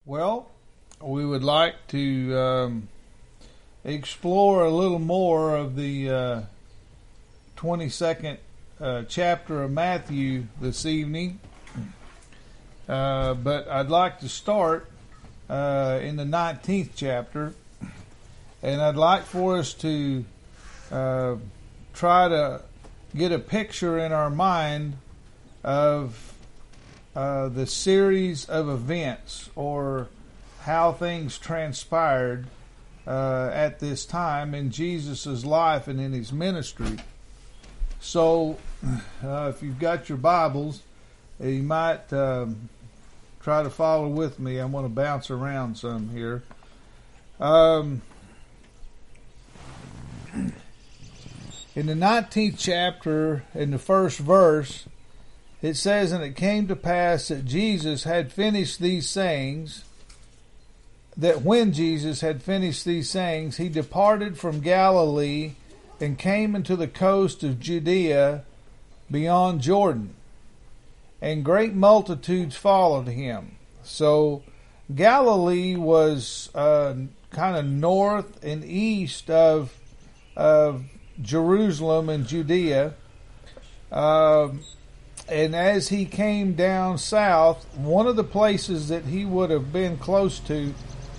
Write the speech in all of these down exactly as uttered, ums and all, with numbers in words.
Well, we would like to um, explore a little more of the uh, twenty-second uh, chapter of Matthew this evening. Uh, but I'd like to start uh, in the nineteenth chapter, and I'd like for us to uh, try to get a picture in our mind of uh, the series of events or how things transpired uh, at this time in Jesus' life and in his ministry. So, uh, if you've got your Bibles, you might um, try to follow with me. I'm going to bounce around some here. Um, in the nineteenth chapter, in the first verse, it says, "And it came to pass that Jesus had finished these sayings, that when Jesus had finished these sayings, he departed from Galilee and came into the coast of Judea beyond Jordan. And great multitudes followed him." So Galilee was uh, kind of north and east of, of Jerusalem and Judea. Um, and as he came down south, one of the places that he would have been close to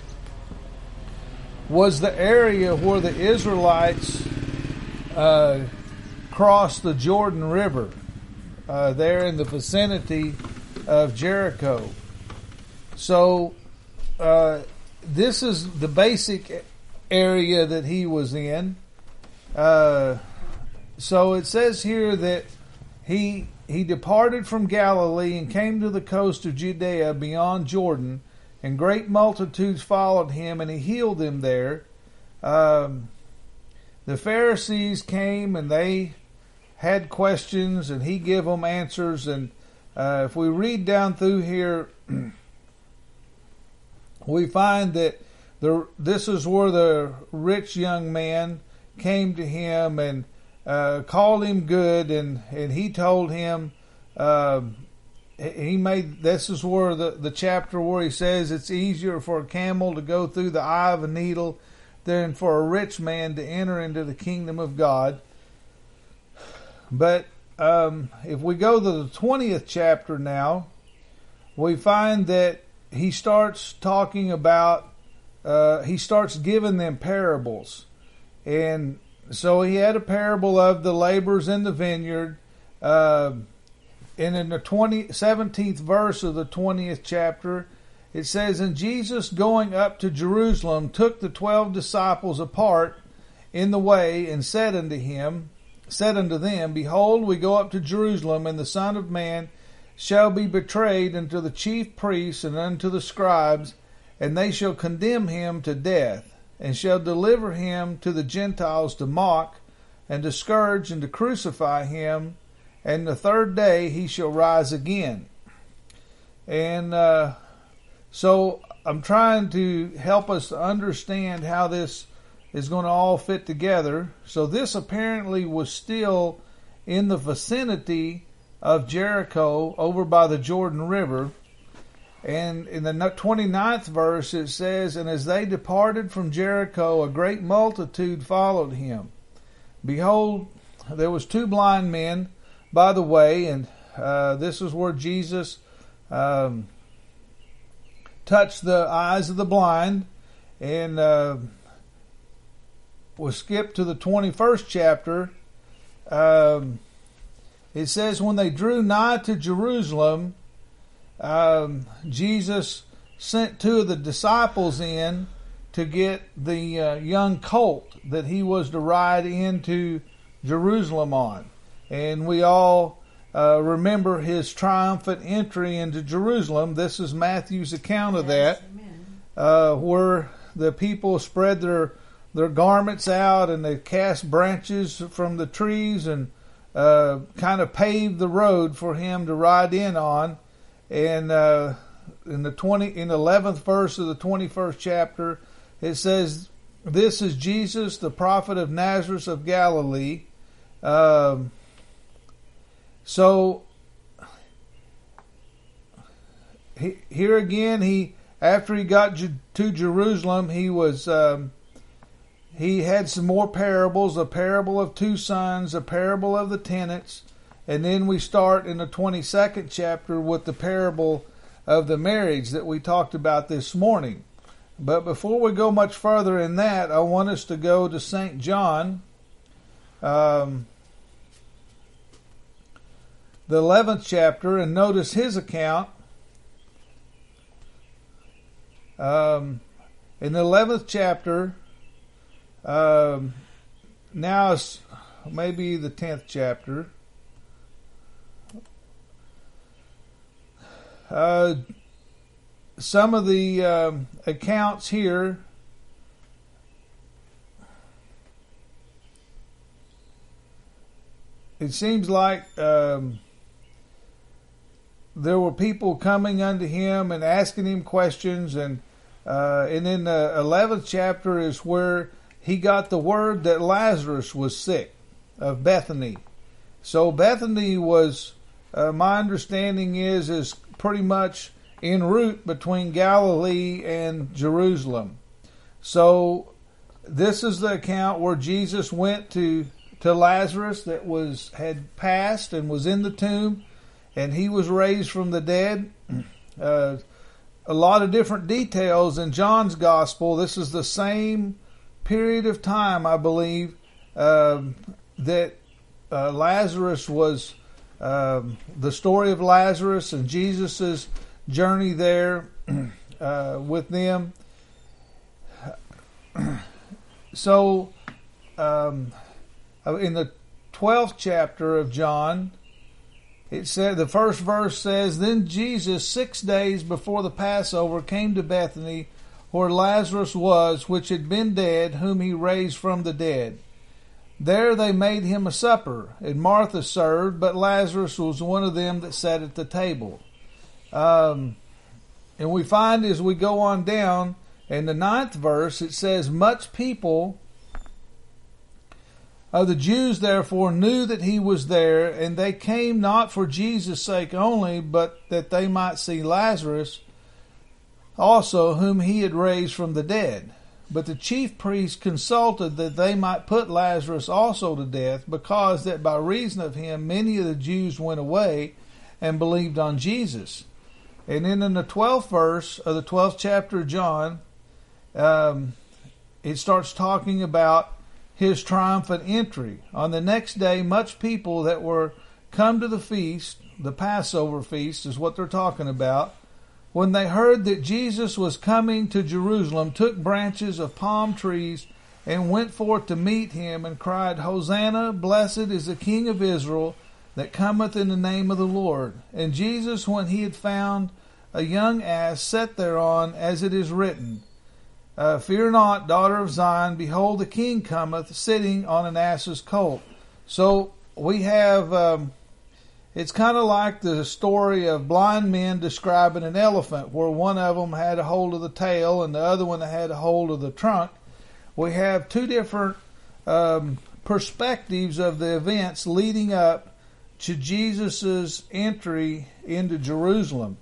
was the area where the Israelites uh, crossed the Jordan River, uh, there in the vicinity of Jericho. So uh, this is the basic area that he was in. Uh, so it says here that he he departed from Galilee and came to the coast of Judea beyond Jordan, and great multitudes followed him, and he healed them there. Um, the Pharisees came and they had questions, and he gave them answers. And uh, if we read down through here, we find that the this is where the rich young man came to him and uh, called him good, and, and he told him, uh, he made, this is where the, the chapter where he says it's easier for a camel to go through the eye of a needle than for a rich man to enter into the kingdom of God. But um, if we go to the twentieth chapter now, we find that he starts talking about, uh, he starts giving them parables. And so he had a parable of the laborers in the vineyard. Uh, and in the twenty, seventeenth verse of the twentieth chapter, it says, "And Jesus, going up to Jerusalem, took the twelve disciples apart in the way, and said unto him, said unto them, Behold, we go up to Jerusalem, and the Son of Man shall be betrayed unto the chief priests and unto the scribes, and they shall condemn him to death, and shall deliver him to the Gentiles to mock, and to scourge, and to crucify him, and the third day he shall rise again." And uh, so I'm trying to help us to understand how this is going to all fit together. So this apparently was still in the vicinity of Jericho over by the Jordan River. And in the twenty-ninth verse it says, "And as they departed from Jericho, a great multitude followed him. Behold, there was two blind men by the way," and uh, this is where Jesus um, touched the eyes of the blind. And uh, we'll skip to the twenty-first chapter. Um, it says, "When they drew nigh to Jerusalem, Um, Jesus sent two of the disciples in to get the uh, young colt that he was to ride into Jerusalem on. And we all uh, remember his triumphant entry into Jerusalem. This is Matthew's account of that, uh, where the people spread their their garments out, and they cast branches from the trees and uh, kind of paved the road for him to ride in on. And uh, in the twenty, in the eleventh verse of the twenty-first chapter, it says, "This is Jesus, the prophet of Nazareth of Galilee." Um, so he, here again, he after he got to Jerusalem, he was um, he had some more parables, a parable of two sons, a parable of the tenants, and then we start in the twenty-second chapter with the parable of the marriage that we talked about this morning. But before we go much further in that, I want us to go to Saint John, um, the eleventh chapter, and notice his account. Um, in the eleventh chapter, um, now it's maybe the tenth chapter. Uh, some of the um, accounts here it seems like um, there were people coming unto him and asking him questions, and uh, and in the eleventh chapter is where he got the word that Lazarus was sick of Bethany. So Bethany was, uh, my understanding is, is pretty much en route between Galilee and Jerusalem. So this is the account where Jesus went to to Lazarus that was had passed and was in the tomb, and he was raised from the dead. Uh, a lot of different details in John's gospel. This is the same period of time, I believe, uh, that uh, Lazarus was, uh, the story of Lazarus and Jesus's journey there uh, with them. So, um, in the twelfth chapter of John, it said, the first verse says, "Then Jesus, six days before the Passover, came to Bethany, where Lazarus was, which had been dead, whom he raised from the dead. There they made him a supper, and Martha served, but Lazarus was one of them that sat at the table." Um, and we find as we go on down, in the ninth verse, it says, "Much people of the Jews therefore knew that he was there, and they came not for Jesus' sake only, but that they might see Lazarus also, whom he had raised from the dead. But the chief priests consulted that they might put Lazarus also to death, because that by reason of him many of the Jews went away and believed on Jesus." And then in the twelfth verse of the twelfth chapter of John, um, it starts talking about his triumphant entry. "On the next day, much people that were come to the feast," the Passover feast is what they're talking about, "when they heard that Jesus was coming to Jerusalem, took branches of palm trees and went forth to meet him, and cried, Hosanna, blessed is the King of Israel that cometh in the name of the Lord. And Jesus, when he had found a young ass, sat thereon, as it is written, Uh, Fear not, daughter of Zion, behold, the King cometh, sitting on an ass's colt." So we have, um, it's kind of like the story of blind men describing an elephant, where one of them had a hold of the tail and the other one had a hold of the trunk. We have two different um, perspectives of the events leading up to Jesus' entry into Jerusalem.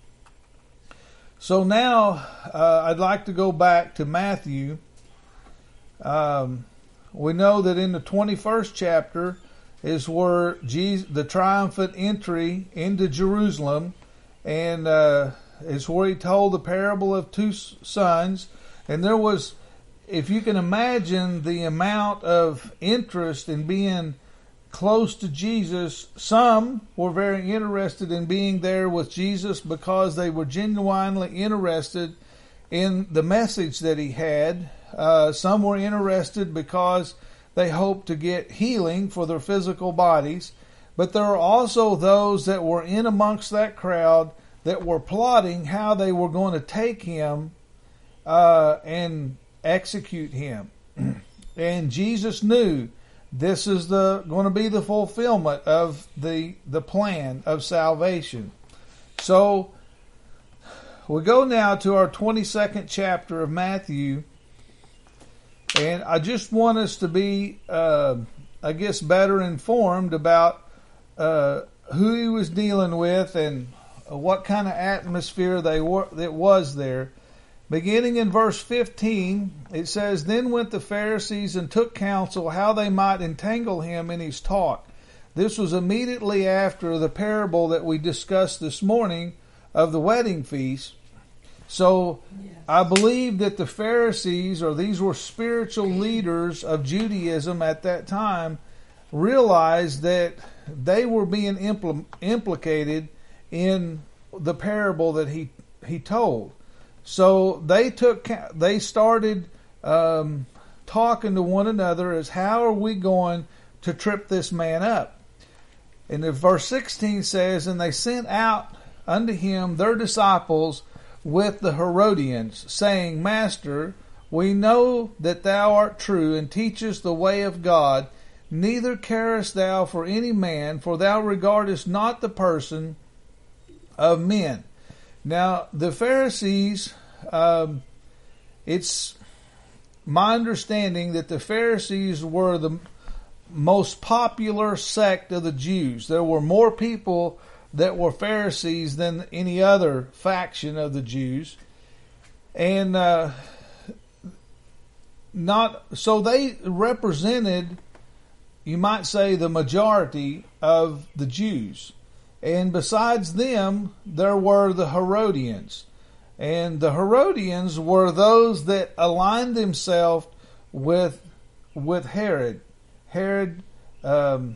So now uh, I'd like to go back to Matthew. Um, we know that in the twenty-first chapter is where Jesus, the triumphant entry into Jerusalem, and uh, it's where he told the parable of two sons. And there was, if you can imagine the amount of interest in being close to Jesus, some were very interested in being there with Jesus because they were genuinely interested in the message that he had. Uh, some were interested because they hoped to get healing for their physical bodies. But there are also those that were in amongst that crowd that were plotting how they were going to take him uh, and execute him. And Jesus knew this is the going to be the fulfillment of the the plan of salvation. So we go now to our twenty-second chapter of Matthew, and I just want us to be, uh, I guess, better informed about uh, who he was dealing with and what kind of atmosphere they were, that was there. Beginning in verse fifteen, it says, Then went the Pharisees and took counsel how they might entangle him in his talk. This was immediately after the parable that we discussed this morning of the wedding feast. So yes. I believe that the Pharisees, or these were spiritual leaders of Judaism at that time, realized that they were being impl- implicated in the parable that he he told. So they took they started um, talking to one another as how are we going to trip this man up? And the verse sixteen says, And they sent out unto him their disciples with the Herodians, saying, Master, we know that thou art true and teachest the way of God, neither carest thou for any man, for thou regardest not the person of men. Now, the Pharisees, um, it's my understanding that the Pharisees were the most popular sect of the Jews. There were more people that were Pharisees than any other faction of the Jews. And uh, not so they represented, you might say, the majority of the Jews. And besides them, there were the Herodians. And the Herodians were those that aligned themselves with with Herod. Herod um,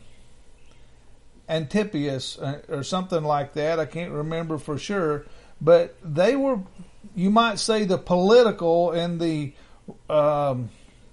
Antipas or something like that. I can't remember for sure. But they were, you might say, the political and the um,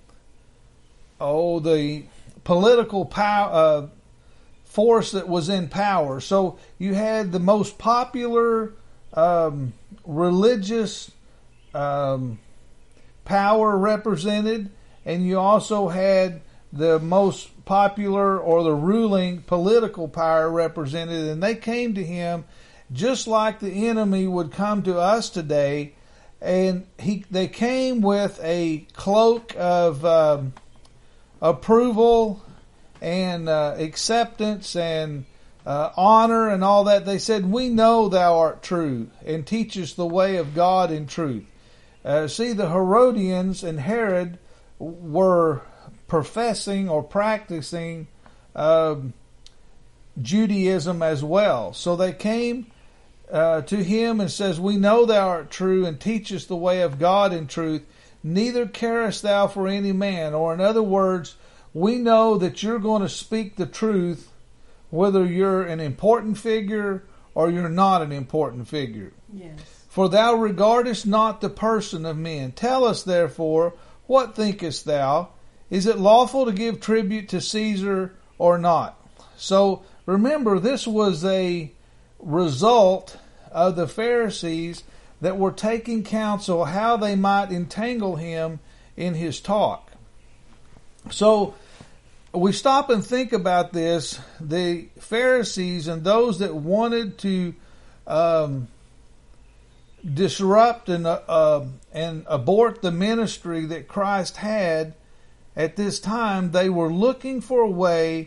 oh the political power uh, force that was in power. So you had the most popular um, religious um, power represented, and you also had the most popular or the ruling political power represented, and they came to him just like the enemy would come to us today, and he they came with a cloak of um, approval and uh, acceptance and uh, honor and all that. They said, we know thou art true and teachest the way of God in truth. Uh, see, the Herodians and Herod were professing or practicing um, Judaism as well. So they came uh, to him and says, we know thou art true and teachest the way of God in truth. Neither carest thou for any man. Or in other words, we know that you're going to speak the truth whether you're an important figure or you're not an important figure. Yes. For thou regardest not the person of men. Tell us therefore, what thinkest thou? Is it lawful to give tribute to Caesar or not? So remember, this was a result of the Pharisees that were taking counsel how they might entangle him in his talk. So we stop and think about this. The Pharisees and those that wanted to um, disrupt and uh, and abort the ministry that Christ had at this time, they were looking for a way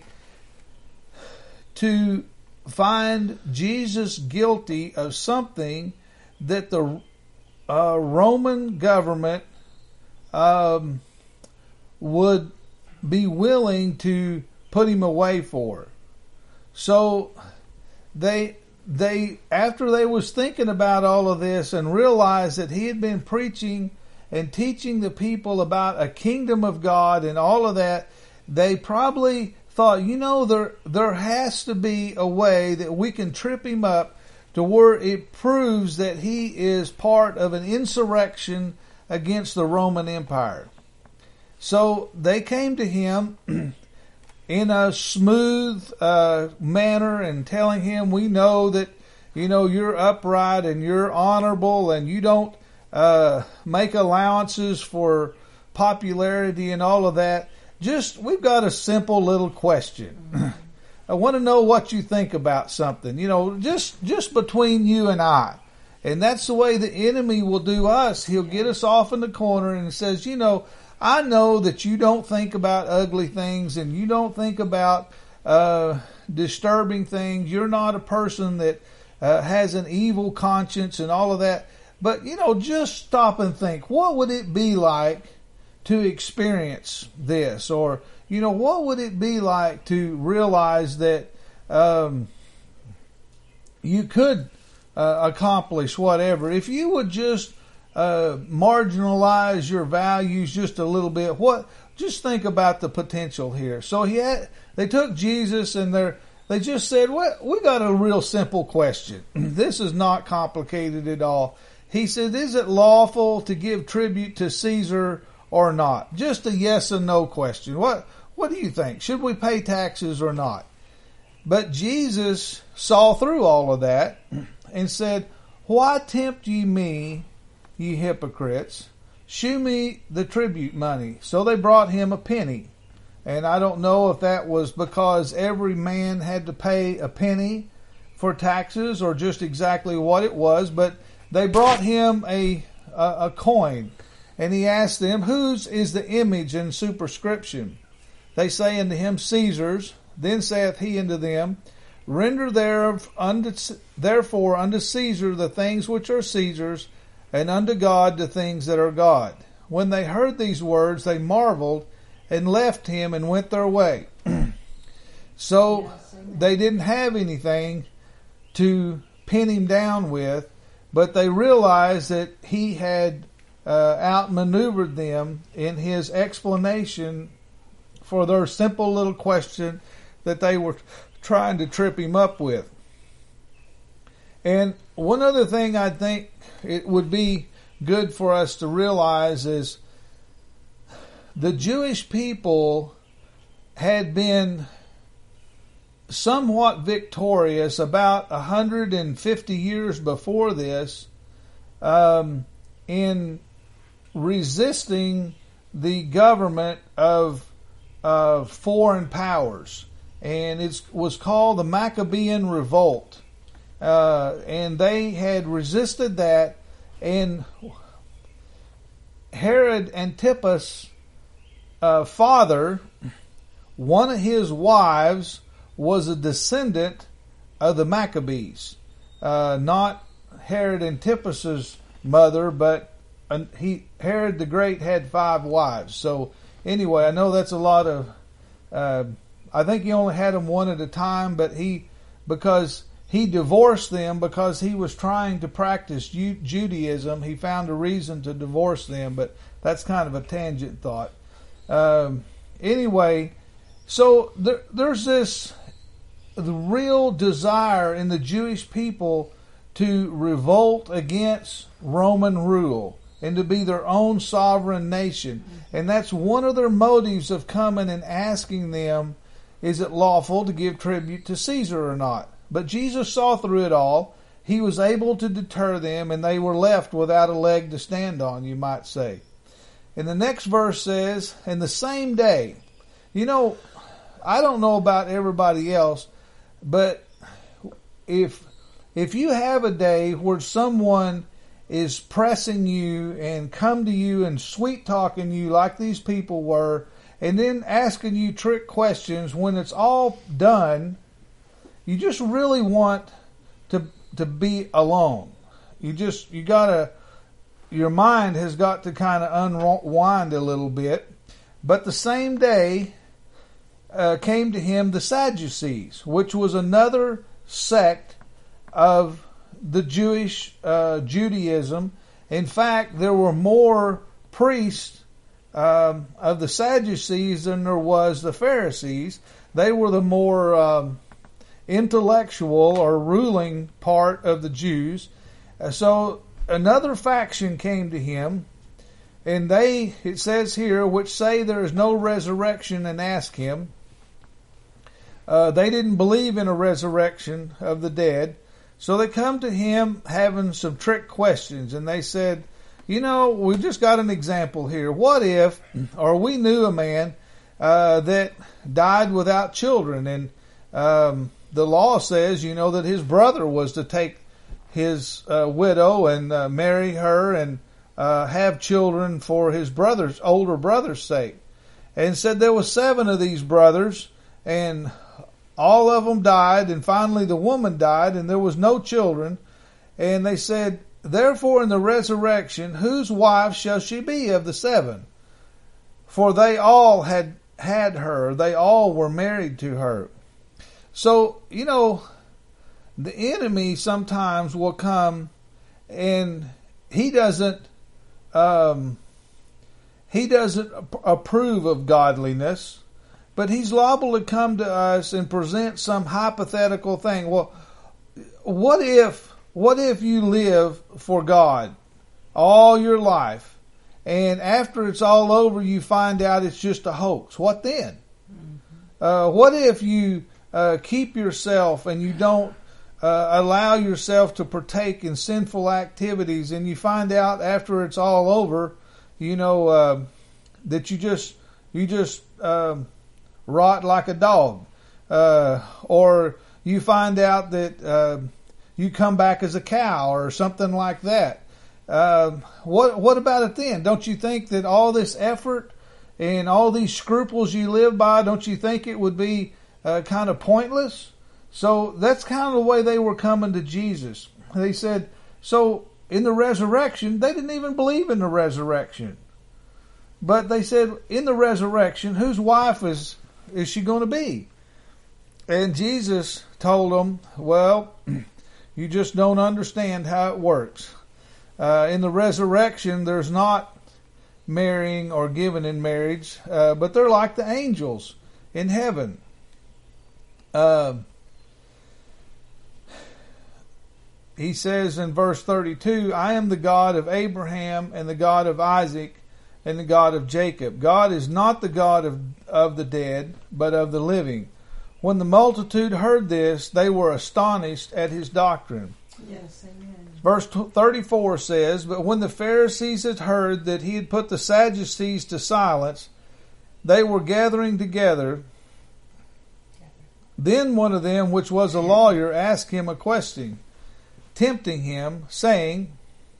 to find Jesus guilty of something that the uh, Roman government um, would be willing to put him away for. So they they after they was thinking about all of this and realized that he had been preaching and teaching the people about a kingdom of God and all of that, they probably thought, you know, there there has to be a way that we can trip him up to where it proves that he is part of an insurrection against the Roman Empire. So they came to him in a smooth uh, manner and telling him, we know that, you know, you're upright and you're honorable and you don't uh, make allowances for popularity and all of that. Just, we've got a simple little question. I want to know what you think about something, you know, just, just between you and I. And that's the way the enemy will do us. He'll get us off in the corner and says, you know, I know that you don't think about ugly things and you don't think about uh, disturbing things. You're not a person that uh, has an evil conscience and all of that. But, you know, just stop and think, what would it be like to experience this? Or, you know, what would it be like to realize that um, you could uh, accomplish whatever? If you would just uh, marginalize your values just a little bit, what? Just think about the potential here. So he had, they took Jesus and they're, they just said, well, we got a real simple question. This is not complicated at all. He said, is it lawful to give tribute to Caesar or not? Just a yes and no question. What, what do you think? Should we pay taxes or not? But Jesus saw through all of that and said, why tempt ye me, ye hypocrites? Shew me the tribute money. So they brought him a penny. And I don't know if that was because every man had to pay a penny for taxes or just exactly what it was, but they brought him a, a, a coin. And he asked them, whose is the image and superscription? They say unto him, Caesar's. Then saith he unto them, render thereof unto, therefore unto Caesar the things which are Caesar's, and unto God the things that are God. When they heard these words, they marveled and left him and went their way. So they didn't have anything to pin him down with, but they realized that he had uh, outmaneuvered them in his explanation for their simple little question that they were trying to trip him up with. And one other thing I think it would be good for us to realize is the Jewish people had been somewhat victorious about one hundred fifty years before this um, in resisting the government of uh, foreign powers. And it was called the Maccabean Revolt. Uh, and they had resisted that, and Herod Antipas' uh, father, one of his wives, was a descendant of the Maccabees. Uh, not Herod Antipas's mother, but uh, he Herod the Great had five wives. So anyway, I know that's a lot of. Uh, I think he only had them one at a time, but he because. He divorced them because he was trying to practice Judaism. He found a reason to divorce them, but that's kind of a tangent thought. Um, anyway, so there, there's this the real desire in the Jewish people to revolt against Roman rule and to be their own sovereign nation. And that's one of their motives of coming and asking them, is it lawful to give tribute to Caesar or not? But Jesus saw through it all. He was able to deter them, and they were left without a leg to stand on, you might say. And the next verse says, and the same day, you know, I don't know about everybody else, but if if you have a day where someone is pressing you and come to you and sweet talking you like these people were, and then asking you trick questions, when it's all done, you just really want to to be alone. You just, you gotta, your mind has got to kind of unwind a little bit. But the same day uh, came to him the Sadducees, which was another sect of the Jewish uh, Judaism. In fact, there were more priests um, of the Sadducees than there was the Pharisees. They were the more um, intellectual or ruling part of the Jews. Uh, so another faction came to him, and they, it says here, which say there is no resurrection, and ask him. Uh, they didn't believe in a resurrection of the dead. So they come to him having some trick questions, and they said, you know, we've just got an example here. What if, or we knew a man uh, that died without children, and um, the law says, you know, that his brother was to take his uh, widow and uh, marry her and uh, have children for his brother's, older brother's sake. And said there were seven of these brothers, and all of them died, and finally the woman died, and there was no children. And they said, therefore in the resurrection, whose wife shall she be of the seven? For they all had had her. They all were married to her. So, you know, the enemy sometimes will come and he doesn't, um, he doesn't approve of godliness, but he's liable to come to us and present some hypothetical thing. Well, what if, what if you live for God all your life, and after it's all over, you find out it's just a hoax? What then? Mm-hmm. Uh, what if you uh, keep yourself and you don't uh, allow yourself to partake in sinful activities, and you find out after it's all over, you know, uh, that you just you just uh, rot like a dog, uh, or you find out that uh, you come back as a cow or something like that? Uh, what what about it then? Don't you think that all this effort and all these scruples you live by, don't you think it would be uh, kind of pointless? So that's kind of the way they were coming to Jesus. They said, so in the resurrection, they didn't even believe in the resurrection. But they said, in the resurrection, whose wife is, is she going to be? And Jesus told them, well, you just don't understand how it works. Uh, in the resurrection, there's not marrying or giving in marriage, uh, but they're like the angels in heaven. Uh, he says in verse thirty-two, I am the God of Abraham and the God of Isaac and the God of Jacob. God is not the God of, of the dead, but of the living. When the multitude heard this, they were astonished at his doctrine. Yes, amen. Verse thirty-four says, but when the Pharisees had heard that he had put the Sadducees to silence, they were gathering together. Then one of them, which was a lawyer, asked him a question, tempting him, saying,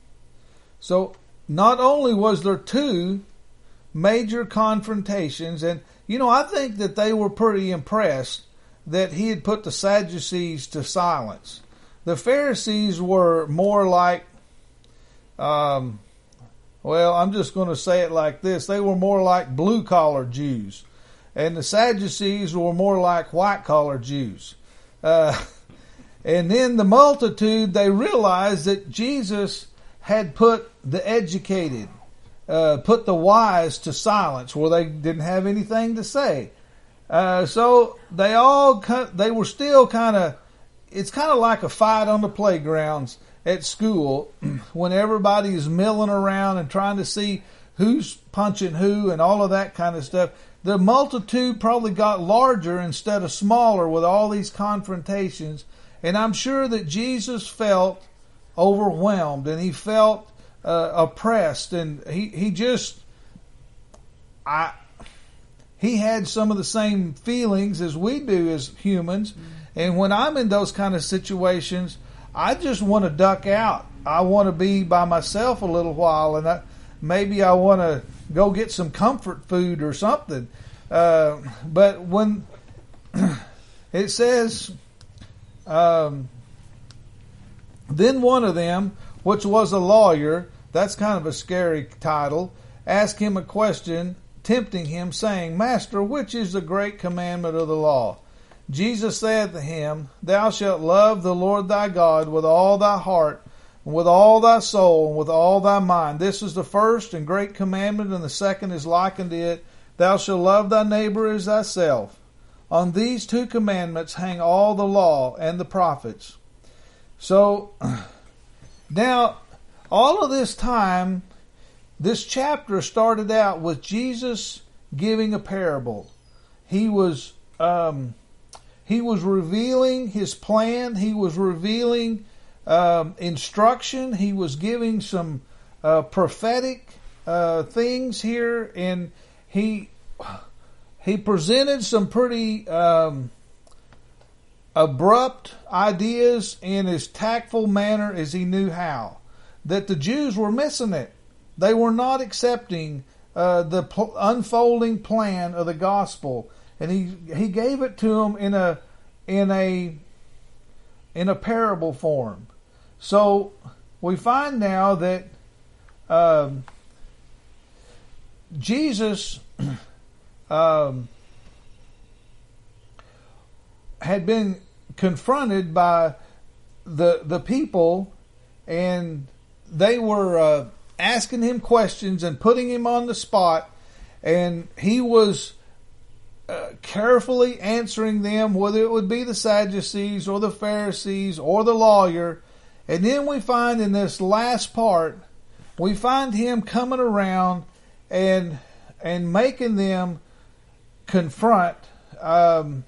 so not only was there two major confrontations, and you know, I think that they were pretty impressed that he had put the Sadducees to silence. The Pharisees were more like, um, well, I'm just going to say it like this. They were more like blue-collar Jews. And the Sadducees were more like white-collar Jews. Uh, and then the multitude, they realized that Jesus had put the educated, uh, put the wise to silence where they didn't have anything to say. Uh, so they all, they were still kind of, it's kind of like a fight on the playgrounds at school when everybody is milling around and trying to see who's punching who and all of that kind of stuff. The multitude probably got larger instead of smaller with all these confrontations. And I'm sure that Jesus felt overwhelmed and he felt uh, oppressed, and he, he just, I, he had some of the same feelings as we do as humans. Mm-hmm. And when I'm in those kind of situations, I just want to duck out. I want to be by myself a little while, and I, maybe I want to go get some comfort food or something. Uh, but when it says, um, then one of them, which was a lawyer, that's kind of a scary title, asked him a question, tempting him, saying, Master, which is the great commandment of the law? Jesus said to him, Thou shalt love the Lord thy God with all thy heart, and with all thy soul, and with all thy mind. This is the first and great commandment, and the second is like unto it. Thou shalt love thy neighbor as thyself. On these two commandments hang all the law and the prophets. So, now, all of this time, this chapter started out with Jesus giving a parable. He was... Um, He was revealing his plan. He was revealing um, instruction. He was giving some uh, prophetic uh, things here, and he he presented some pretty um, abrupt ideas in his tactful manner as he knew how. That the Jews were missing it. They were not accepting uh, the pl- unfolding plan of the gospel. And he he gave it to them in a in a in a parable form. So we find now that um, Jesus um, had been confronted by the the people, and they were uh, asking him questions and putting him on the spot, and he was uh, carefully answering them, whether it would be the Sadducees or the Pharisees or the lawyer. And then we find in this last part, we find him coming around and and making them confront um,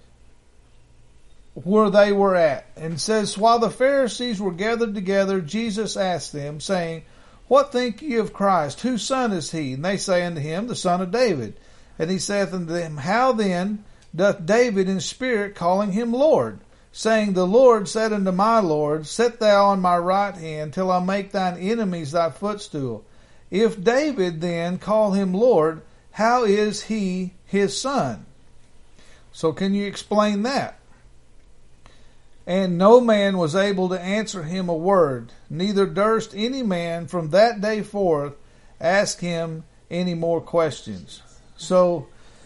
where they were at. And it says, while the Pharisees were gathered together, Jesus asked them, saying, What think ye of Christ? Whose son is he? And they say unto him, The son of David. And he saith unto them, How then doth David in spirit calling him Lord? Saying, The Lord said unto my Lord, Sit thou on my right hand, till I make thine enemies thy footstool. If David then call him Lord, how is he his son? So can you explain that? And no man was able to answer him a word, neither durst any man from that day forth ask him any more questions. So,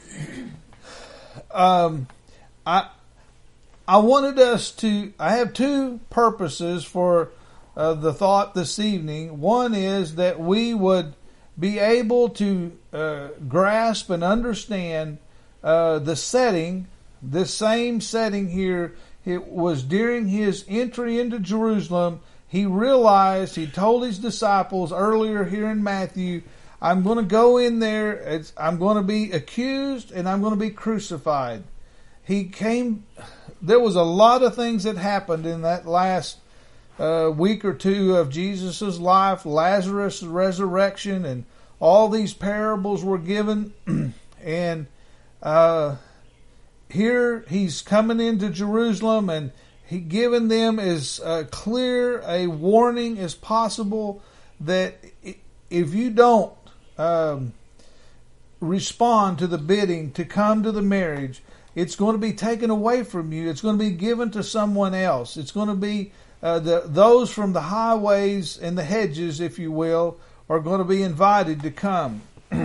um, I I wanted us to, I have two purposes for uh, the thought this evening. One is that we would be able to uh, grasp and understand uh, the setting, this same setting here. It was during his entry into Jerusalem. He realized, he told his disciples earlier here in Matthew, I'm going to go in there, it's, I'm going to be accused, and I'm going to be crucified. He came, there was a lot of things that happened in that last uh, week or two of Jesus' life, Lazarus' resurrection, and all these parables were given. and uh, here he's coming into Jerusalem, and he given them as uh, clear a warning as possible that if you don't um, respond to the bidding to come to the marriage, it's going to be taken away from you. It's going to be given to someone else. It's going to be uh, the those from the highways and the hedges, if you will, are going to be invited to come.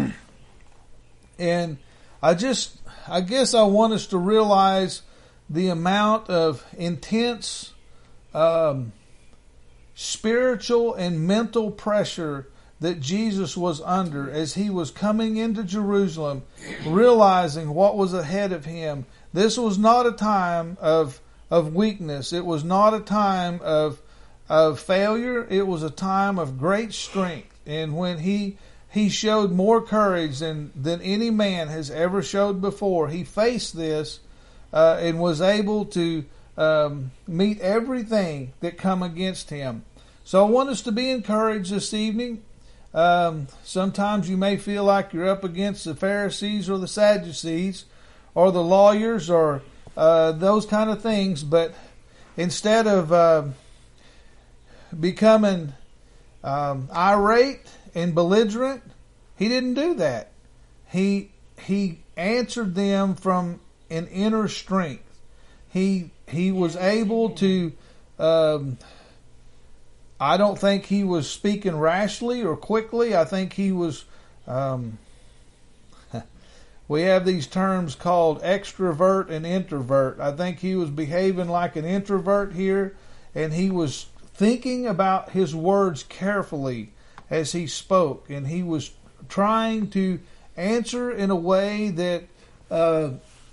And I just, I guess I want us to realize the amount of intense um, spiritual and mental pressure that Jesus was under as he was coming into Jerusalem, realizing what was ahead of him. This was not a time of of weakness. It was not a time of of failure. It was a time of great strength. And when he he showed more courage than than any man has ever showed before, he faced this uh, and was able to um, meet everything that come against him. So I want us to be encouraged this evening. Um, sometimes you may feel like you're up against the Pharisees or the Sadducees or the lawyers or uh, those kind of things, but instead of uh, becoming um, irate and belligerent, he didn't do that. He he answered them from an inner strength. He he was able to. Um, I don't think he was speaking rashly or quickly. I think he was, um, we have these terms called extrovert and introvert. I think he was behaving like an introvert here, and he was thinking about his words carefully as he spoke, and he was trying to answer in a way that uh,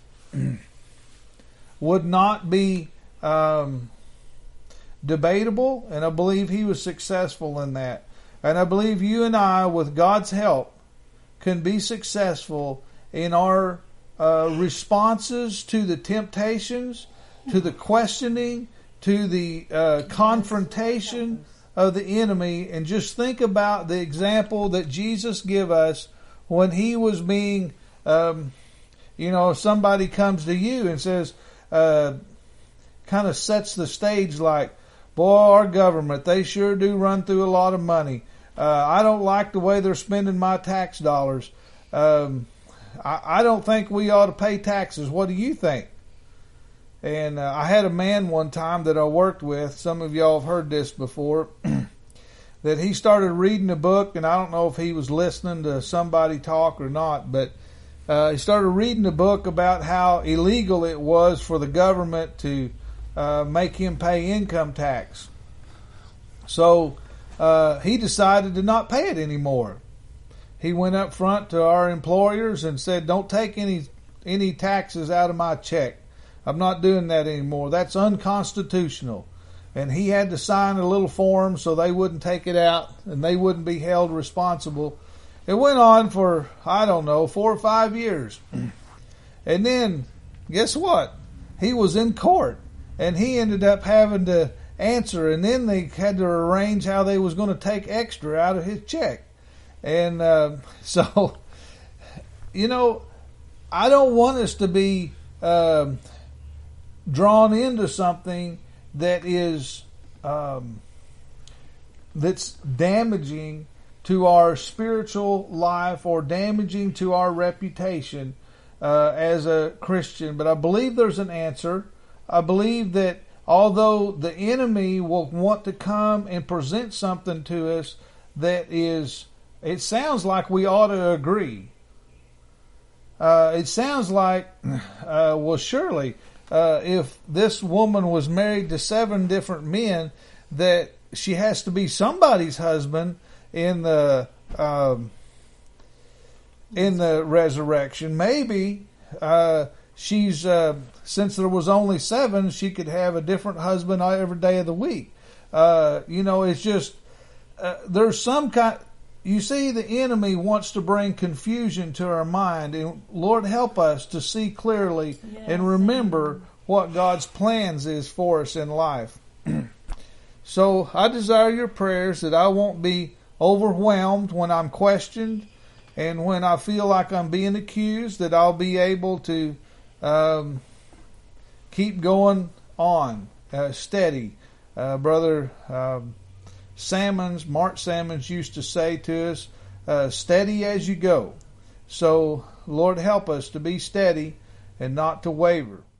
would not be um, debatable, and I believe he was successful in that. And I believe you and I, with God's help, can be successful in our uh, responses to the temptations, to the questioning, to the uh, confrontation of the enemy. And just think about the example that Jesus gave us when he was being, um, you know, if somebody comes to you and says, uh, kind of sets the stage like, boy, our government, they sure do run through a lot of money. Uh, I don't like the way they're spending my tax dollars. Um, I, I don't think we ought to pay taxes. What do you think? And uh, I had a man one time that I worked with, some of y'all have heard this before, that he started reading a book, and I don't know if he was listening to somebody talk or not, but uh, he started reading a book about how illegal it was for the government to uh, make him pay income tax. So uh, he decided to not pay it anymore. He went up front to our employers and said, don't take any any taxes out of my check. I'm not doing that anymore. That's unconstitutional. And he had to sign a little form so they wouldn't take it out and they wouldn't be held responsible. It went on for, I don't know, four or five years. And then, guess what? He was in court and he ended up having to answer, and then they had to arrange how they was going to take extra out of his check. And uh, so, you know, I don't want us to be uh, drawn into something that is um, that's damaging to our spiritual life or damaging to our reputation uh, as a Christian. But I believe there's an answer. I believe that although the enemy will want to come and present something to us that is, it sounds like we ought to agree. Uh, it sounds like, uh, well, surely, uh, if this woman was married to seven different men, that she has to be somebody's husband in the um, in the resurrection. Maybe uh, she's uh, since there was only seven, she could have a different husband every day of the week. Uh, you know, it's just uh, there's some kind. You see, the enemy wants to bring confusion to our mind, and Lord, help us to see clearly yes. and remember what God's plans is for us in life. So I desire your prayers that I won't be overwhelmed when I'm questioned, and when I feel like I'm being accused, that I'll be able to um, keep going on uh, steady. Uh, brother um, Sammons, Mark Sammons used to say to us, uh, steady as you go. So, Lord, help us to be steady and not to waver.